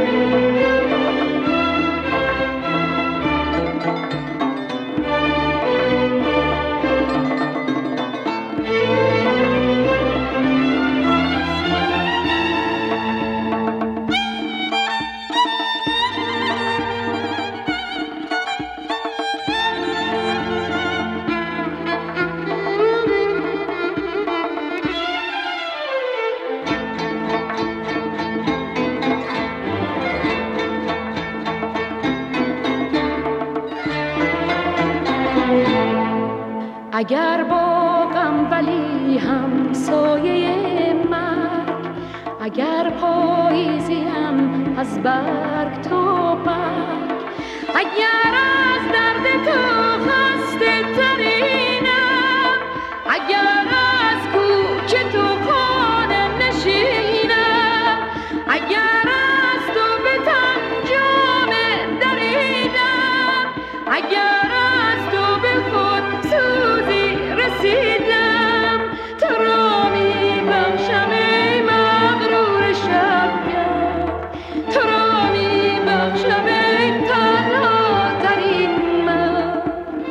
اگر باغم ولی هم سایه مرگ، اگر پاییزیم از برگ تا برگ، اگر از درد تو خسته ترینم، اگر از کوچ تو خانه نشینم، اگر از تو به تن جامه دریدم، اگر از تو به خود سوزی رسیدم، تو را می بخشم ای مغرور شبگرد، تو را می بخشم ای تنها ترین من.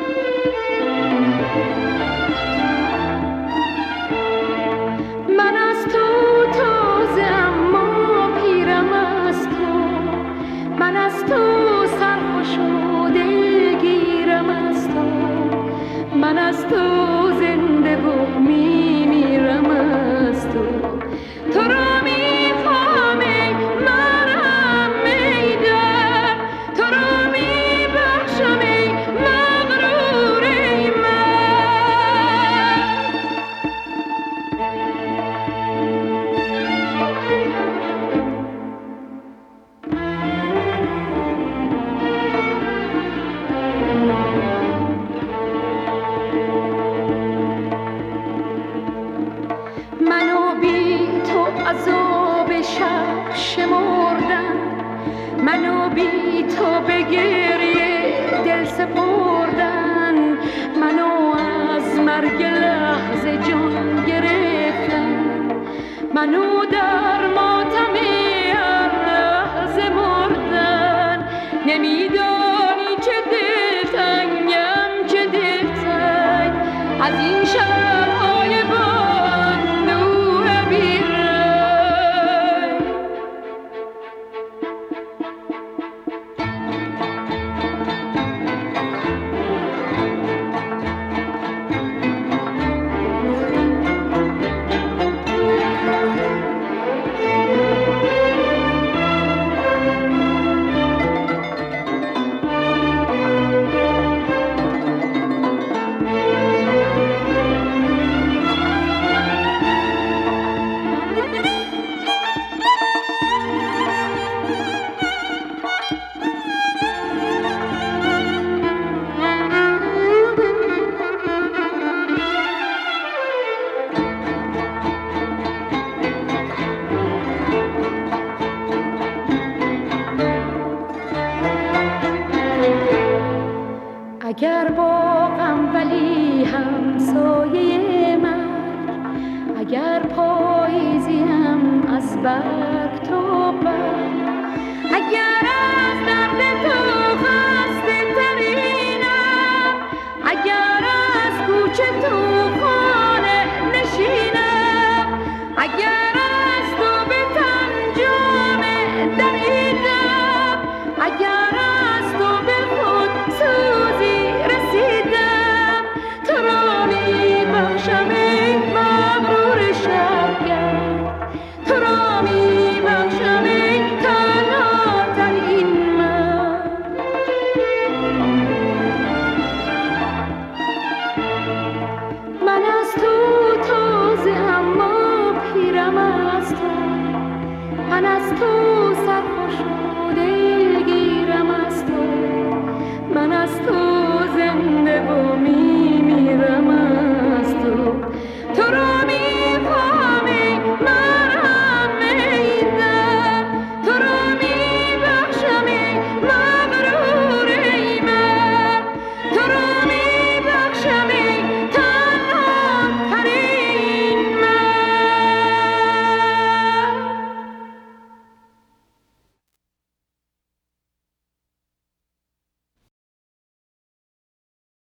من از تو تازه اما پیرم از تو، من از تو سرخوش و دلگیرم از تو، من از تو زنده و میمیرم از تو، تو را میخوام ای مرهم ای درد، تو را میبخشم ای مغرور ای من. منو بی تو عذاب شب شمردم، منو بی تو به گریه دل سپردن، منو از مرگ لحظه جان گرفتن، منو در ماتم هر لحظه مردن. نمیدانی چه دلتنگم، چه دلتنگ از این شب‌های بانوح بی‌رنگ. اگر باغم ولی هم سایه مرگ، اگر پاییزیم از برگ تا برگ، اگر از درد تو خسته ترینم، اگر از کوچه تو خانه نشینم، اگر